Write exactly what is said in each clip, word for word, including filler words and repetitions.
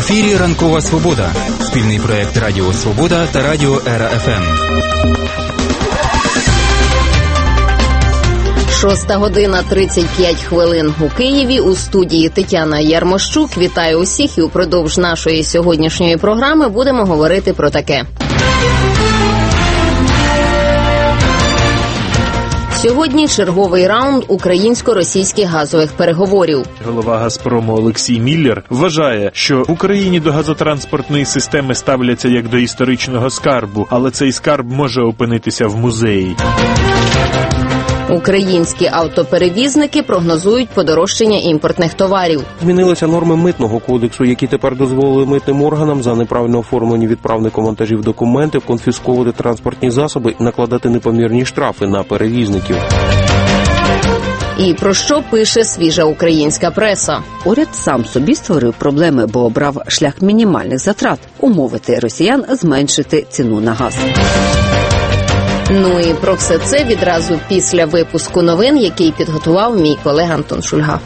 ефірі «Ранкова Свобода» – спільний проєкт Радіо Свобода та Радіо Ера еф ем. Шоста година тридцять п'ять хвилин у Києві. У студії Тетяна Ярмощук. Вітаю усіх і упродовж нашої сьогоднішньої програми будемо говорити про таке. Сьогодні черговий раунд українсько-російських газових переговорів. Голова «Газпрому» Олексій Міллер вважає, що в Україні до газотранспортної системи ставляться як до історичного скарбу, але цей скарб може опинитися в музеї. Українські автоперевізники прогнозують подорожчання імпортних товарів. Змінилися норми митного кодексу, які тепер дозволили митним органам за неправильно оформлені відправником вантажів документи конфісковувати транспортні засоби і накладати непомірні штрафи на перевізників. І про що пише свіжа українська преса? Уряд сам собі створив проблеми, бо обрав шлях мінімальних затрат – умовити росіян зменшити ціну на газ. Ну і про все це відразу після випуску новин, який підготував мій колега Антон Шульга.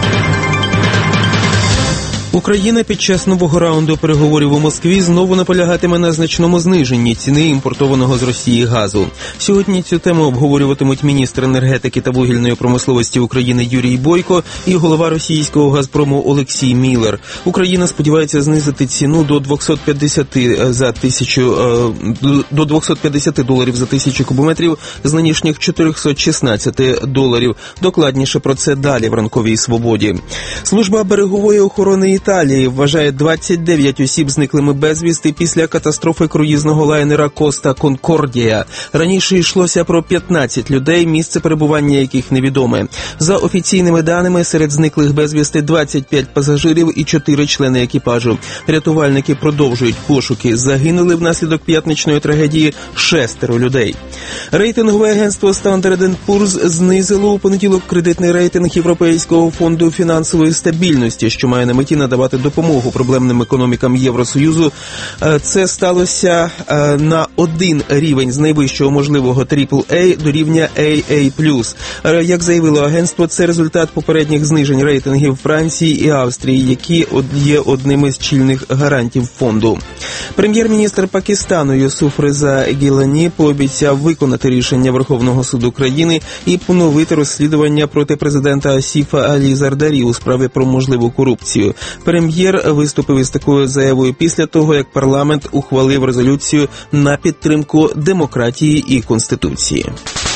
Україна під час нового раунду переговорів у Москві знову наполягатиме на значному зниженні ціни імпортованого з Росії газу. Сьогодні цю тему обговорюватимуть міністр енергетики та вугільної промисловості України Юрій Бойко і голова російського «Газпрому» Олексій Міллер. Україна сподівається знизити ціну до двісті п'ятдесят за тисячу до двісті п'ятдесят доларів за тисячу кубометрів з нинішніх чотириста шістнадцять доларів. Докладніше про це далі в «Ранковій Свободі». Служба берегової охорони Італії вважає двадцять дев'ять осіб зниклими безвісти після катастрофи круїзного лайнера «Коста Конкордія». Раніше йшлося про п'ятнадцять людей, місце перебування яких невідоме. За офіційними даними, серед зниклих безвісти двадцять п'ять пасажирів і чотири члени екіпажу. Рятувальники продовжують пошуки. Загинули внаслідок п'ятничної трагедії шестеро людей. Рейтингове агентство Standard енд Poor's знизило у понеділок кредитний рейтинг Європейського фонду фінансової стабільності, що має на меті надавати допомогу проблемним економікам Євросоюзу. Це сталося на один рівень з найвищого можливого трипл ей до рівня ей ей плюс. Як заявило агентство, це результат попередніх знижень рейтингів Франції і Австрії, які є одними з чільних гарантів фонду. Прем'єр-міністр Пакистану Юсуф Реза Гілані пообіцяв виконати рішення Верховного суду країни і поновити розслідування проти президента Асіфа Алі Зардарі у справі про можливу корупцію. Прем'єр виступив із такою заявою після того, як парламент ухвалив резолюцію на підтримку демократії і Конституції.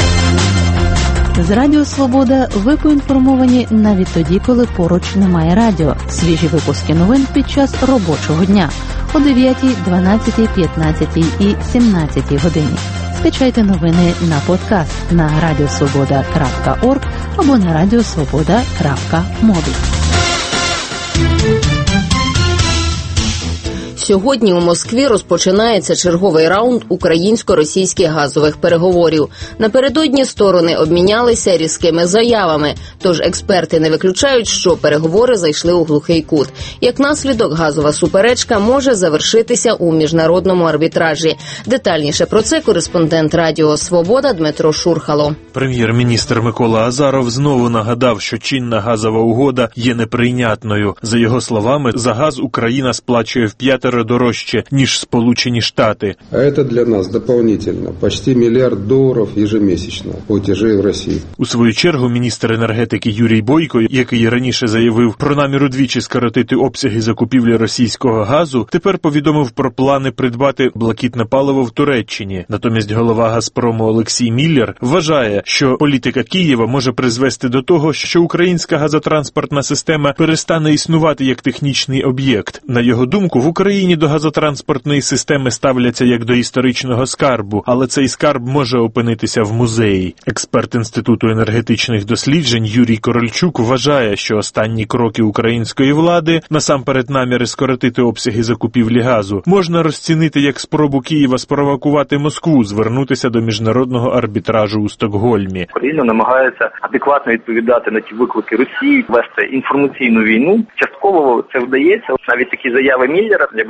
З Радіо Свобода ви поінформовані навіть тоді, коли поруч немає радіо. Свіжі випуски новин під час робочого дня о дев'ятій, дванадцятій, п'ятнадцятій і сімнадцятій годині. Скачайте новини на подкаст на радіосвобода крапка орг або на радіосвобода крапка мобі. Сьогодні у Москві розпочинається черговий раунд українсько-російських газових переговорів. Напередодні сторони обмінялися різкими заявами, тож експерти не виключають, що переговори зайшли у глухий кут. Як наслідок, газова суперечка може завершитися у міжнародному арбітражі. Детальніше про це кореспондент Радіо Свобода Дмитро Шурхало. Прем'єр-міністр Микола Азаров знову нагадав, що чинна газова угода є неприйнятною. За його словами, за газ Україна сплачує в п'ятеро дорожче, ніж Сполучені Штати. А це для нас дополнительно почти мільярд доларів ежемісячно платежей в Росії. У свою чергу міністр енергетики Юрій Бойко, який раніше заявив про намір удвічі скоротити обсяги закупівлі російського газу, тепер повідомив про плани придбати блакитне паливо в Туреччині. Натомість голова «Газпрому» Олексій Міллер вважає, що політика Києва може призвести до того, що українська газотранспортна система перестане існувати як технічний об'єкт. На його думку, в Україні до газотранспортної системи ставляться як до історичного скарбу, але цей скарб може опинитися в музеї. Експерт Інституту енергетичних досліджень Юрій Корольчук вважає, що останні кроки української влади, насамперед наміри скоротити обсяги закупівлі газу, можна розцінити як спробу Києва спровокувати Москву звернутися до міжнародного арбітражу у Стокгольмі. Україна намагається адекватно відповідати на ті виклики Росії, вести інформаційну війну. Частково це вдається. Навіть такі заяви Міллера, я би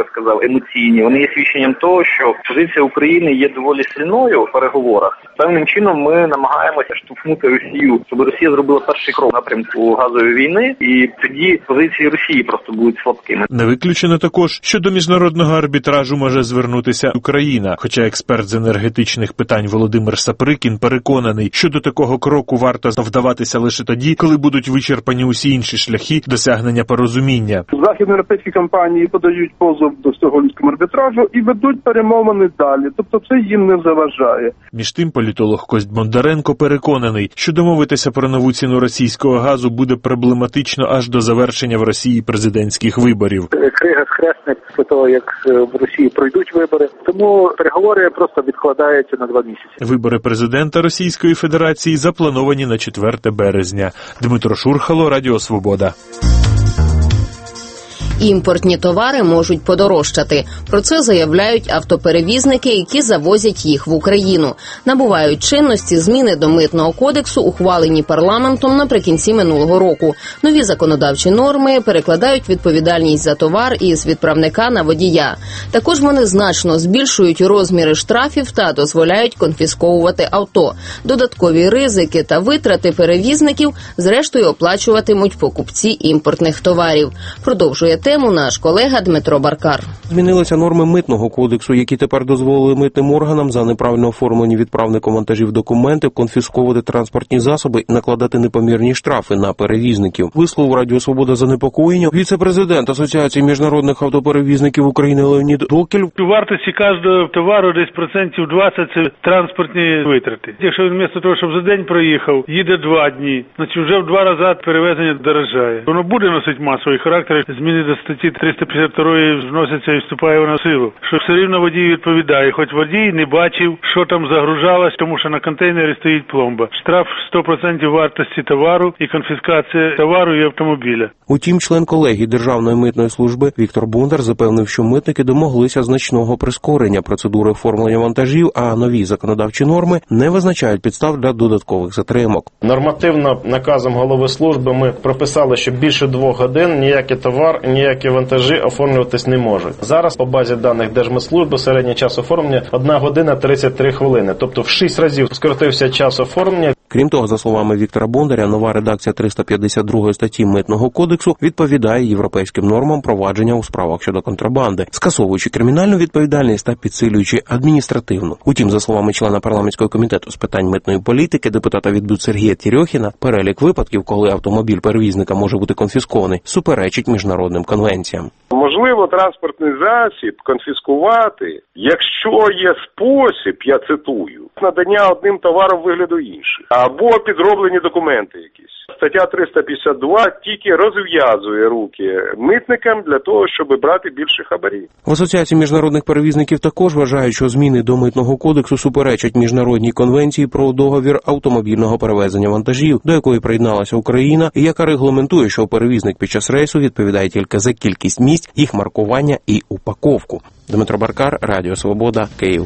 сказав, емоційні, вони є свідченням того, що позиція України є доволі сильною в переговорах. Певним чином ми намагаємося штовхнути Росію, щоб Росія зробила перший крок в напрямку газової війни, і тоді позиції Росії просто будуть слабкими. Не виключено також, що до міжнародного арбітражу може звернутися Україна, хоча експерт з енергетичних питань Володимир Саприкін переконаний, що до такого кроку варто вдаватися лише тоді, коли будуть вичерпані усі інші шляхи досягнення порозуміння. Західноєвропейські компанії подають позов до стокгольмського арбітражу і ведуть перемовини далі, тобто це їм не заважає. Між тим, політолог Кость Бондаренко переконаний, що домовитися про нову ціну російського газу буде проблематично аж до завершення в Росії президентських виборів. Крига схресне після того, як в Росії пройдуть вибори, тому переговори просто відкладаються на два місяці. Вибори президента Російської Федерації заплановані на четверте березня. Дмитро Шурхало, Радіо Свобода. Імпортні товари можуть подорожчати. Про це заявляють автоперевізники, які завозять їх в Україну. Набувають чинності зміни до Митного кодексу, ухвалені парламентом наприкінці минулого року. Нові законодавчі норми перекладають відповідальність за товар із відправника на водія. Також вони значно збільшують розміри штрафів та дозволяють конфісковувати авто. Додаткові ризики та витрати перевізників зрештою оплачуватимуть покупці імпортних товарів. Продовжує тему наш колега Дмитро Баркар. Змінилися норми Митного кодексу, які тепер дозволили митним органам за неправильно оформлені відправником вантажів документи конфісковувати транспортні засоби і накладати непомірні штрафи на перевізників. Висловив Радіо Свобода занепокоєння віце-президент Асоціації міжнародних автоперевізників України Леонід Докель. У вартості кожного товару десь процентів двадцять – це транспортні витрати. Якщо він вмісто того, щоб за день проїхав, їде два дні, значить вже в два рази перевезення дорожає. Воно буде носити масовий характер. Зміни до статті триста п'ятдесят два вносяться і вступає вона в силу. Що все рівно водій відповідає, хоч водій не бачив, що там загружалось, тому що на контейнері стоїть пломба. Штраф сто відсотків вартості товару і конфіскація товару і автомобіля. Утім, член колегії Державної митної служби Віктор Бондар запевнив, що митники домоглися значного прискорення процедури оформлення вантажів, а нові законодавчі норми не визначають підстав для додаткових затримок. Нормативно наказом голови служби ми прописали, що більше двох годин ніякий товар, ніякі вантажі оформлюватись не можуть. Зараз по базі даних Держмитслужби середній час оформлення одна година тридцять три хвилини. Тобто в шість разів скоротився час оформлення. Крім того, за словами Віктора Бондаря, нова редакція триста п'ятдесят другої статті Митного кодексу відповідає європейським нормам провадження у справах щодо контрабанди, скасовуючи кримінальну відповідальність та підсилюючи адміністративну. Утім, за словами члена парламентського комітету з питань митної політики, депутата від БЮТ Сергія Терьохіна, перелік випадків, коли автомобіль перевізника може бути конфіскований, суперечить міжнародним конвенціям. Можливо, транспортний засіб конфіскувати, якщо є спосіб, я цитую, надання одним товаром вигляду інших, або підроблені документи якісь. Стаття триста п'ятдесят два тільки розв'язує руки митникам для того, щоб брати більше хабарів. В Асоціації міжнародних перевізників також вважають, що зміни до Митного кодексу суперечать міжнародній конвенції про договір автомобільного перевезення вантажів, до якої приєдналася Україна, і яка регламентує, що перевізник під час рейсу відповідає тільки за кількість місць, їх маркування і упаковку. Дмитро Баркар, Радіо Свобода, Київ.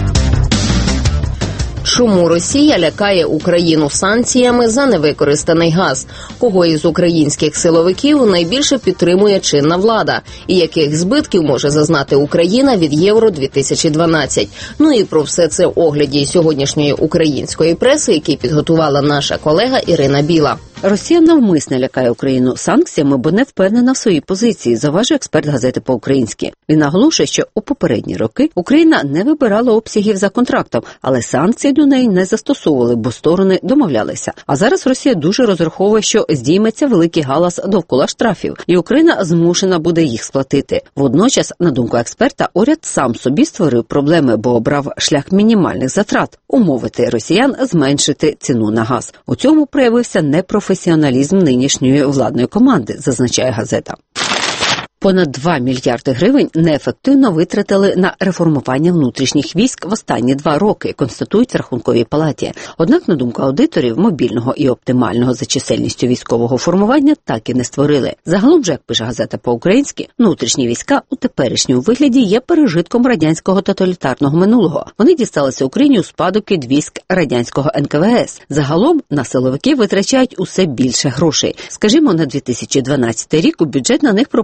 Чому Росія лякає Україну санкціями за невикористаний газ? Кого із українських силовиків найбільше підтримує чинна влада? І яких збитків може зазнати Україна від Євро дві тисячі дванадцять? Ну і про все це в огляді сьогоднішньої української преси, який підготувала наша колега Ірина Біла. Росія навмисно лякає Україну санкціями, бо не впевнена в своїй позиції, заважив експерт газети «По-українськи». Він наголошує, що у попередні роки Україна не вибирала обсягів за контрактом, але санкції до неї не застосовували, бо сторони домовлялися. А зараз Росія дуже розраховує, що здійметься великий галас довкола штрафів, і Україна змушена буде їх сплатити. Водночас, на думку експерта, уряд сам собі створив проблеми, бо обрав шлях мінімальних затрат – умовити росіян зменшити ціну на газ. У цьому проявився непрофесіоналізм професіоналізм нинішньої владної команди, зазначає газета. Понад два мільярди гривень неефективно витратили на реформування внутрішніх військ в останні два роки, констатують в Рахунковій палаті. Однак, на думку аудиторів, мобільного і оптимального за чисельністю військового формування так і не створили. Загалом же, як пише газета «По-українськи», внутрішні війська у теперішньому вигляді є пережитком радянського тоталітарного минулого. Вони дісталися Україні у спадок від військ радянського ен ка ве ес. Загалом на силовики витрачають усе більше грошей. Скажімо, на дві тисячі дванадцятий рік у бюджет на них прописали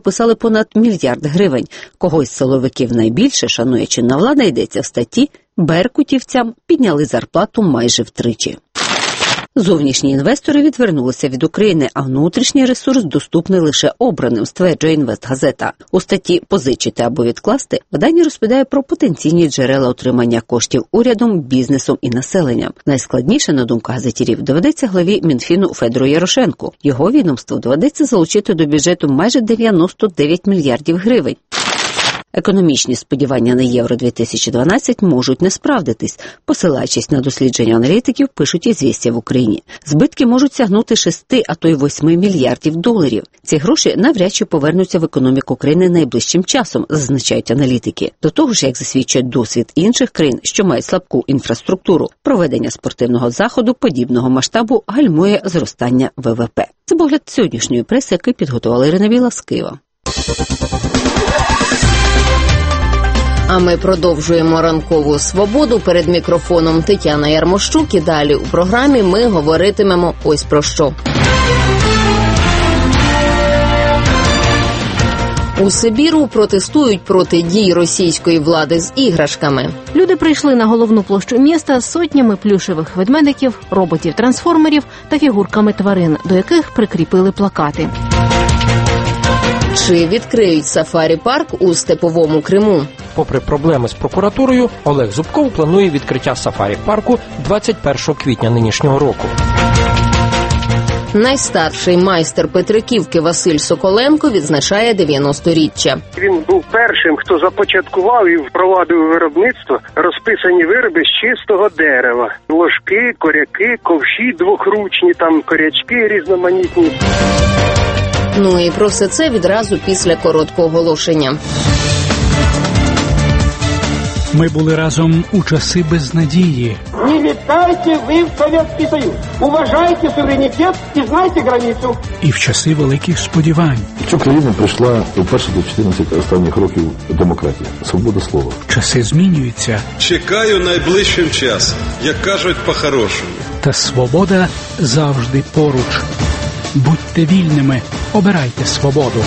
понад мільярд гривень. Когось з силовиків найбільше шанує чинна влада, йдеться в статті, беркутівцям підняли зарплату майже втричі. Зовнішні інвестори відвернулися від України, а внутрішній ресурс доступний лише обраним, стверджує Інвестгазета. У статті «Позичити або відкласти» видання розповідає про потенційні джерела отримання коштів урядом, бізнесом і населенням. Найскладніше, на думку газетярів, доведеться главі Мінфіну Федору Ярошенку. Його відомству доведеться залучити до бюджету майже дев'яносто дев'ять мільярдів гривень. Економічні сподівання на Євро дві тисячі дванадцять можуть не справдитись. Посилаючись на дослідження аналітиків, пишуть «Ізвістія» в Україні. Збитки можуть сягнути шести, а то й восьми мільярдів доларів. Ці гроші навряд чи повернуться в економіку України найближчим часом, зазначають аналітики. До того ж, як засвідчує досвід інших країн, що мають слабку інфраструктуру, проведення спортивного заходу подібного масштабу гальмує зростання ВВП. Це погляд сьогоднішньої преси, який підготувала Ірина Біла з Києва. А ми продовжуємо ранкову свободу. Перед мікрофоном Тетяна Ярмощук. І далі у програмі ми говоритимемо ось про що. У Сибіру протестують проти дій російської влади з іграшками. Люди прийшли на головну площу міста з сотнями плюшевих ведмедиків, роботів-трансформерів та фігурками тварин, до яких прикріпили плакати. Чи відкриють сафарі-парк у Степовому Криму? Попри проблеми з прокуратурою, Олег Зубков планує відкриття сафарі-парку двадцять першого квітня нинішнього року. Найстарший майстер Петриківки Василь Соколенко відзначає дев'яносторіччя. Він був першим, хто започаткував і впровадив виробництво розписані вироби з чистого дерева. Ложки, коряки, ковші двохручні, там корячки різноманітні. Ну і про все це відразу після короткого оголошення. Ми були разом у часи безнадії. Не вітайте ви в Совєтський Союз. Уважайте суверенітет і знайте границю. І в часи великих сподівань. В цю країну прийшла вперше за чотирнадцять останніх років демократія, свобода слова. Часи змінюються. Чекаю найближчим часом, як кажуть по-хорошому. Та свобода завжди поруч. Будьте вільними, обирайте свободу.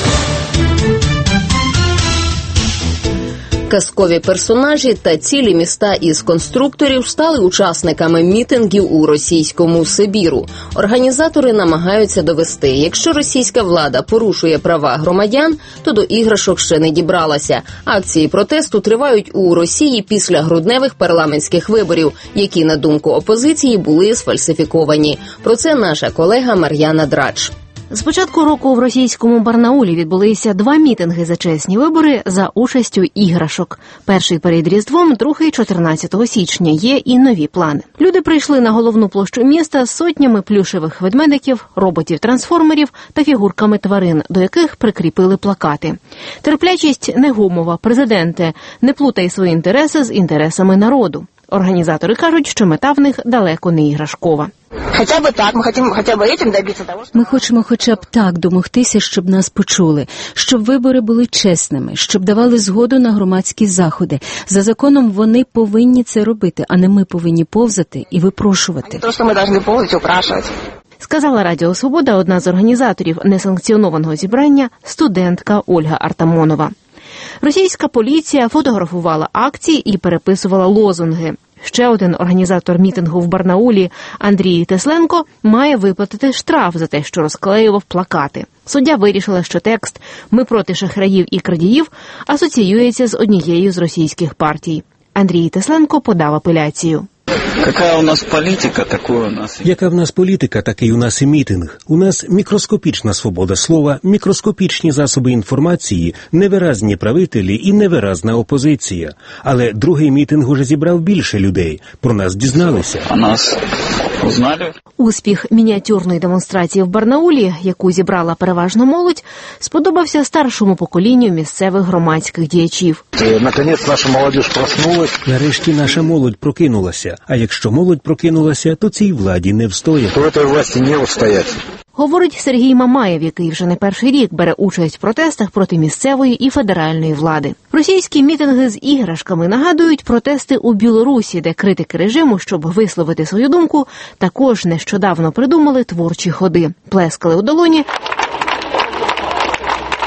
Казкові персонажі та цілі міста із конструкторів стали учасниками мітингів у російському Сибіру. Організатори намагаються довести, якщо російська влада порушує права громадян, то до іграшок ще не дібралася. Акції протесту тривають у Росії після грудневих парламентських виборів, які, на думку опозиції, були сфальсифіковані. Про це наша колега Мар'яна Драч. З початку року в російському Барнаулі відбулися два мітинги за чесні вибори за участю іграшок. Перший перед Різдвом, другий чотирнадцятого січня. Є і нові плани. Люди прийшли на головну площу міста з сотнями плюшевих ведмедиків, роботів-трансформерів та фігурками тварин, до яких прикріпили плакати. Терплячість не гумова, президенте, не плутай свої інтереси з інтересами народу. Організатори кажуть, що мета в них далеко не іграшкова. Хоча б так, ми хочемо хоча б цим добитися того, що... Ми хочемо хоча б так домогтися, щоб нас почули, щоб вибори були чесними, щоб давали згоду на громадські заходи. За законом вони повинні це робити, а не ми повинні повзати і випрошувати. То, що ми повинні повзати, упрашувати. Сказала Радіо Свобода одна з організаторів несанкціонованого зібрання, студентка Ольга Артамонова. Російська поліція фотографувала акції і переписувала лозунги. Ще один організатор мітингу в Барнаулі, Андрій Тесленко, має виплатити штраф за те, що розклеював плакати. Суддя вирішила, що текст «Ми проти шахраїв і крадіїв» асоціюється з однією з російських партій. Андрій Тесленко подав апеляцію. Яка у нас політика, такою у нас. Яка в нас політика, такий у нас і мітинг. У нас мікроскопічна свобода слова, мікроскопічні засоби інформації, невиразні правителі і невиразна опозиція. Але другий мітинг уже зібрав більше людей. Про нас дізналися. А нас узнали? Успіх мініатюрної демонстрації в Барнаулі, яку зібрала переважно молодь, сподобався старшому поколінню місцевих громадських діячів. Наконець наша молодь проснулась. Нарешті наша молодь прокинулася. А якщо молодь прокинулася, то цій владі не встоять. То цій власті не встоять. Говорить Сергій Мамаєв, який вже не перший рік бере участь в протестах проти місцевої і федеральної влади. Російські мітинги з іграшками нагадують протести у Білорусі, де критики режиму, щоб висловити свою думку, також нещодавно придумали творчі ходи. Плескали у долоні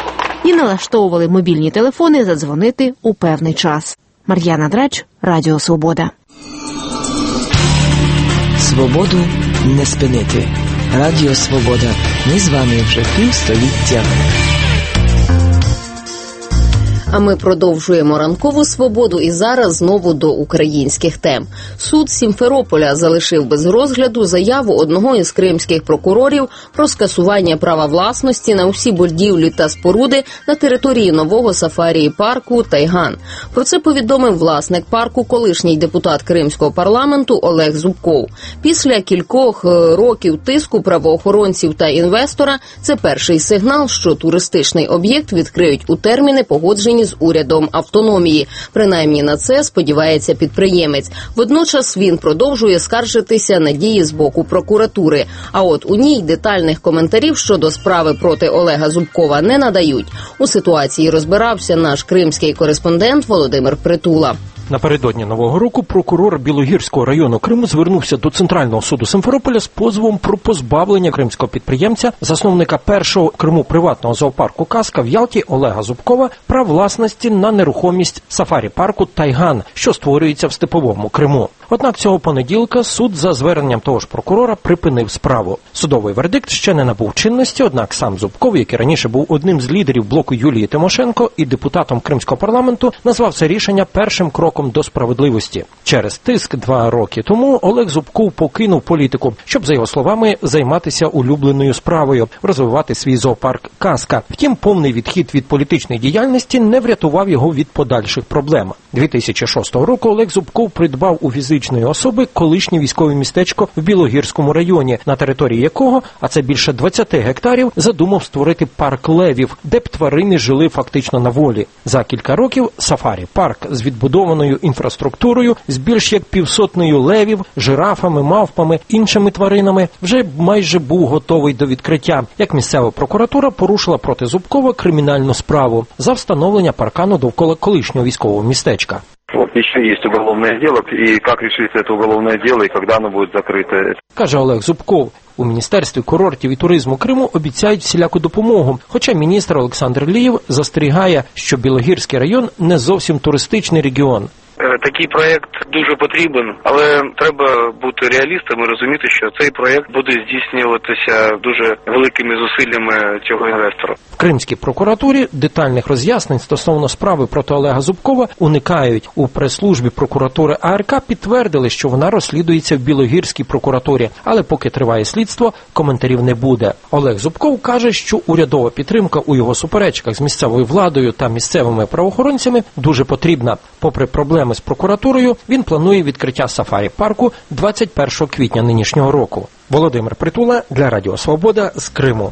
і налаштовували мобільні телефони задзвонити у певний час. Мар'яна Драч, Радіо Свобода. Свободу не спинити. Радіо Свобода. Ми з вами вже півстоліття. А ми продовжуємо ранкову свободу і зараз знову до українських тем. Суд Сімферополя залишив без розгляду заяву одного із кримських прокурорів про скасування права власності на усі будівлі та споруди на території нового сафарії-парку «Тайган». Про це повідомив власник парку, колишній депутат Кримського парламенту Олег Зубков. Після кількох років тиску правоохоронців та інвестора це перший сигнал, що туристичний об'єкт відкриють у терміни, погоджені з урядом автономії. Принаймні на це сподівається підприємець. Водночас він продовжує скаржитися на дії з боку прокуратури. А от у ній детальних коментарів щодо справи проти Олега Зубкова не надають. У ситуації розбирався наш кримський кореспондент Володимир Притула. Напередодні Нового року прокурор Білогірського району Криму звернувся до Центрального суду Симферополя з позовом про позбавлення кримського підприємця, засновника першого в Криму приватного зоопарку «Казка» в Ялті Олега Зубкова, прав власності на нерухомість сафарі-парку «Тайган», що створюється в степовому Криму. Однак цього понеділка суд за зверненням того ж прокурора припинив справу. Судовий вердикт ще не набув чинності, однак сам Зубков, який раніше був одним з лідерів блоку Юлії Тимошенко і депутатом Кримського парламенту, назвав це рішення першим кроком до справедливості. Через тиск два роки тому Олег Зубков покинув політику, щоб, за його словами, займатися улюбленою справою – розвивати свій зоопарк «Казка». Втім, повний відхід від політичної діяльності не врятував його від подальших проблем. дві тисячі шостого року Олег Зубков придбав у фізичної особи колишнє військове містечко в Білогірському районі, на території якого, а це більше двадцять гектарів, задумав створити парк левів, де б тварини жили фактично на волі. За кілька років сафарі-парк з відбудованою інфраструктурою, з більш як півсотнею левів, жирафами, мавпами, іншими тваринами, вже майже був готовий до відкриття, як місцева прокуратура порушила проти Зубкова кримінальну справу за встановлення паркану довкола колишнього військового містечка. Вот еще есть уголовное дело, и как решится это уголовное дело, и когда оно будет закрыто. Каже Олег Зубков. У Міністерстві курортів і туризму Криму обіцяють всіляку допомогу, хоча міністр Олександр Лієв застерігає, що Білогірський район не зовсім туристичний регіон. Такий проєкт дуже потрібен, але треба бути реалістами і розуміти, що цей проєкт буде здійснюватися дуже великими зусиллями цього інвестора. В Кримській прокуратурі детальних роз'яснень стосовно справи проти Олега Зубкова уникають. У прес-службі прокуратури АРК підтвердили, що вона розслідується в Білогірській прокуратурі, але поки триває слідство, коментарів не буде. Олег Зубков каже, що урядова підтримка у його суперечках з місцевою владою та місцевими правоохоронцями дуже потрібна. Попри проблеми з прокуратурою, він планує відкриття сафарі-парку двадцять першого квітня нинішнього року. Володимир Притула для Радіо Свобода з Криму.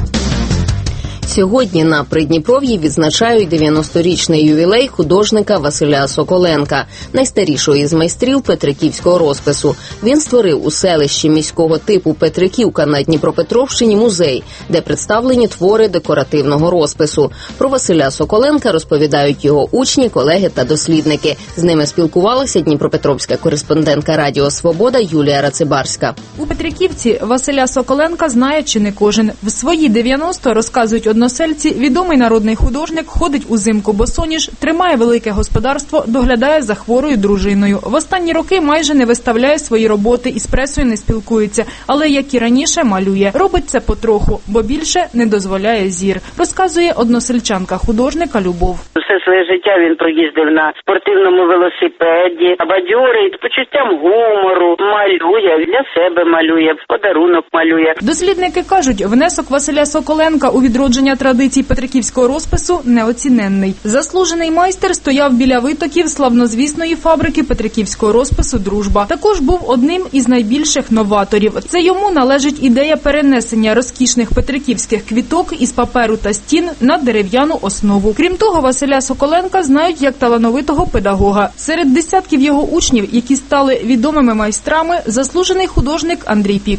Сьогодні на Придніпров'ї відзначають дев'яносторічний ювілей художника Василя Соколенка, найстарішого із майстрів петриківського розпису. Він створив у селищі міського типу Петриківка на Дніпропетровщині музей, де представлені твори декоративного розпису. Про Василя Соколенка розповідають його учні, колеги та дослідники. З ними спілкувалася дніпропетровська кореспондентка Радіо Свобода Юлія Рацибарська. У Петриківці Василя Соколенка знає чи не кожен. В свої дев'яносто, розказують односельці, відомий народний художник ходить узимку босоніж, тримає велике господарство, доглядає за хворою дружиною. В останні роки майже не виставляє свої роботи і з пресою не спілкується, але, як і раніше, малює. Робить це потроху, бо більше не дозволяє зір, розказує односельчанка художника Любов. Все своє життя він проїздив на спортивному велосипеді, бадьорий, з почуттям гумору, малює, для себе малює, подарунок малює. Дослідники кажуть, внесок Василя Соколенка у відродження традицій петриківського розпису неоціненний. Заслужений майстер стояв біля витоків славнозвісної фабрики петриківського розпису «Дружба». Також був одним із найбільших новаторів. Це йому належить ідея перенесення розкішних петриківських квіток із паперу та стін на дерев'яну основу. Крім того, Василя Соколенка знають як талановитого педагога. Серед десятків його учнів, які стали відомими майстрами, заслужений художник Андрій Пікуш.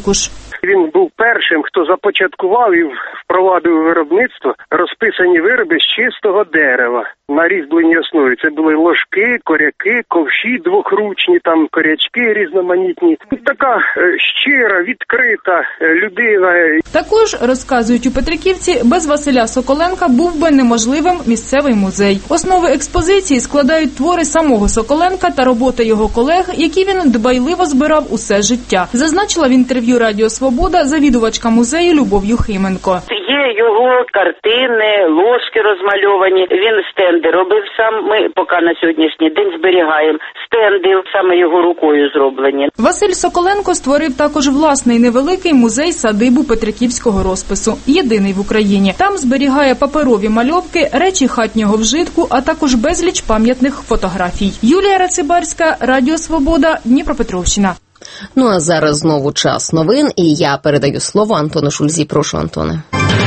Він був першим, хто започаткував і впровадив виробництво розписані вироби з чистого дерева на різьбленій основі. Це були ложки, коряки, ковші двохручні, там корячки різноманітні. Така е, щира, відкрита е, людина. Також, розказують у Петриківці, без Василя Соколенка був би неможливим місцевий музей. Основи експозиції складають твори самого Соколенка та роботи його колег, які він дбайливо збирав усе життя. Зазначила в інтерв'ю Радіо Свобода завідувачка музею Любов Юхименко. Є його картини, ложки розмальовані. Він стенди робив сам. Ми поки на сьогоднішній день зберігаємо стенди, саме його рукою зроблені. Василь Соколенко створив також власний невеликий музей-садибу петриківського розпису. Єдиний в Україні. Там зберігає паперові мальовки, речі хатнього вжитку, а також безліч пам'ятних фотографій. Юлія Рацибарська, Радіо Свобода, Дніпропетровщина. Ну а зараз знову час новин, і я передаю слово Антону Шульзі. Прошу, Антоне.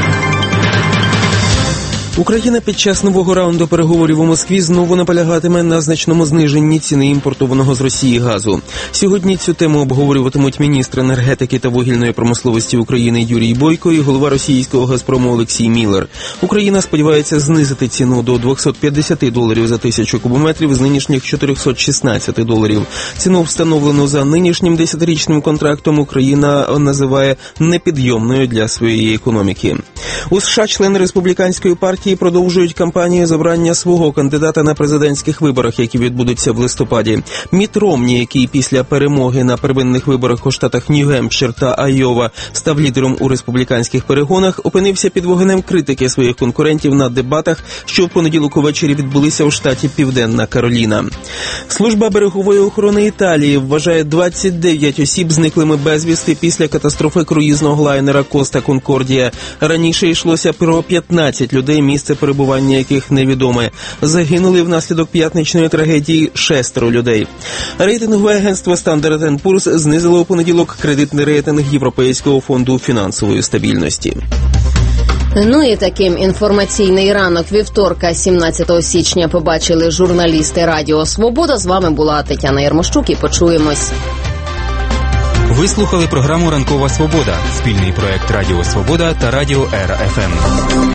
Україна під час нового раунду переговорів у Москві знову наполягатиме на значному зниженні ціни імпортованого з Росії газу. Сьогодні цю тему обговорюватимуть міністр енергетики та вугільної промисловості України Юрій Бойко і голова російського «Газпрому» Олексій Міллер. Україна сподівається знизити ціну до двісті п'ятдесят доларів за тисячу кубометрів з нинішніх чотириста шістнадцять доларів. Ціну, встановлену за нинішнім десятирічним контрактом, Україна називає непідйомною для своєї економіки. У США члени республіканської партії продовжують кампанію за обрання свого кандидата на президентських виборах, які відбудуться в листопаді. Мітт Ромні, який після перемоги на первинних виборах у штатах Нью-Гемпшир та Айова став лідером у республіканських перегонах, опинився під вогнем критики своїх конкурентів на дебатах, що в понеділок увечері відбулися у штаті Південна Кароліна. Служба берегової охорони Італії вважає двадцять дев'ять осіб зниклими безвісти після катастрофи круїзного лайнера Коста Конкордія. Раніше йшлося про п'ятнадцять людей, місце перебування яких невідоме. Загинули внаслідок п'ятничної трагедії шестеро людей. Рейтингове агентство Standard енд Poor's знизило у понеділок кредитний рейтинг Європейського фонду фінансової стабільності. Ну і таким інформаційний ранок вівторка, сімнадцятого січня, побачили журналісти Радіо Свобода. З вами була Тетяна Ярмощук, і почуємось. Ви слухали програму «Ранкова Свобода» – спільний проект Радіо Свобода та Радіо Р Ф М.